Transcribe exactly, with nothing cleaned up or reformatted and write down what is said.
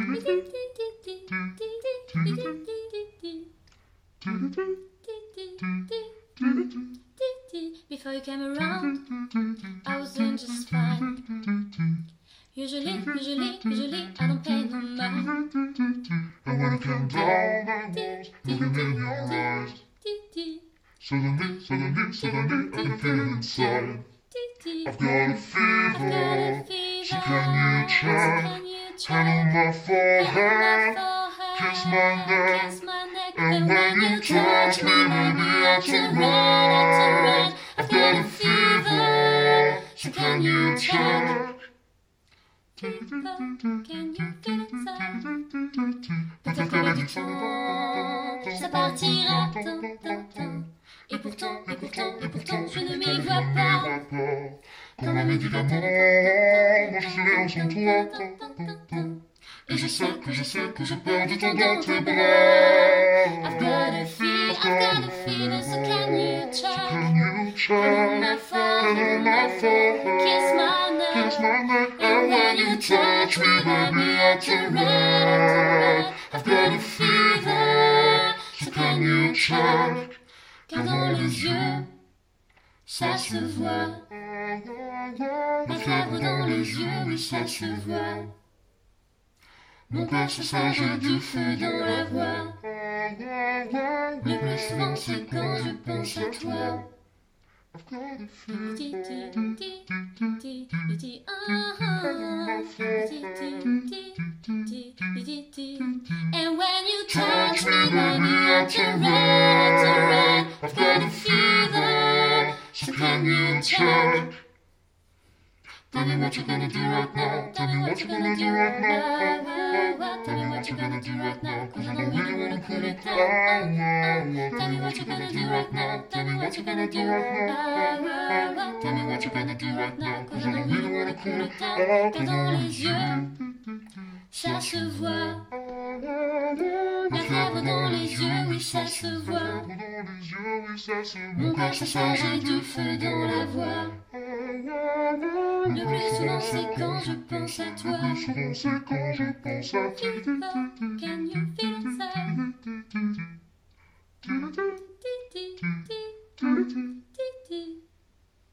Before you came around, I was doing just fine. Usually, usually, usually, I don't pay no mind. And when it came down, I was looking in your eyes. Suddenly, suddenly, suddenly, I can feel it inside. I've got a fever, so can you check? Hand on my forehead, kiss my neck. And when you touch me, baby, I turn red, I turn red. I've got a fever, so can you check? Can you feel inside? Peut-être qu'avec du temps, ça partira. Tant, tant, tant. Et pourtant, et pourtant, et pourtant, je ne m'y vois pas. Comme un médicament, moi je suis là sans toi. Et je sais que je sais que j'ai peur du temps dans tes bras. I've got a fever, I've got a fever, so can you check? Can you check? Hand on my forehead, kiss my neck. Kiss my neck. And when you touch me, baby, I turn red, I turn red. I've got a fever, so can you check? Car dans les yeux, ça se voit. La fièvre dans les yeux, oui, ça se voit. Mon cœur se sent, j'ai du feu dans la voix. Le plus souvent, c'est quand je pense à toi. I've got a Ti, fever. ti, ti, ti, ti, ti, ah, ah. Ti, ti, ti, ti, ti, ti. And when you touch me, baby, I turn red, I turn red. I've got a fever, so can you check? Tell me what you're gonna do right now. Tell me what you're gonna do right now. Tell me what you're gonna do right now, cause I don't really wanna cool it down. Tell me what you're gonna do right now. Tell me what you're gonna do right now. Tell me what you're gonna do right now, cause I don't really wanna cool it down. Car dans les yeux, ça se voit. La fièvre dans les yeux, oui, ça se voit. Mon cœur se sent, j'ai du feu dans la voix. Le plus souvent, c'est quand je pense à toi. C'est quand je pense à toi. Can you feel inside? Ti, ti, ti, ti, ti, ti, ti.